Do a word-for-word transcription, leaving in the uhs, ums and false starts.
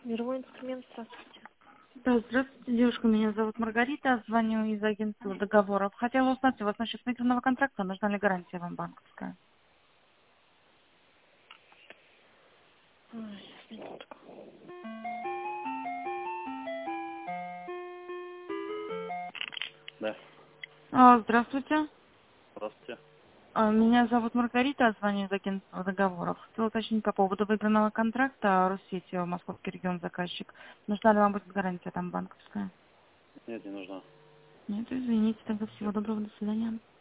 Мировой инструмент, здравствуйте. Да, здравствуйте, девушка. Меня зовут Маргарита. Звоню из агентства договоров. Хотела узнать у вас насчет микронного контракта. Нужна ли гарантия вам банковская? Ой, сейчас, минутку. Да, А, здравствуйте. здравствуйте. А, Меня зовут Маргарита. Звоню из агентства договоров. Хотела уточнить по поводу выигранного контракта Россети, Московский регион, заказчик. Нужна ли вам будет гарантия там банковская? Нет, не нужна. Нет, извините. Тогда всего Нет. доброго. До свидания.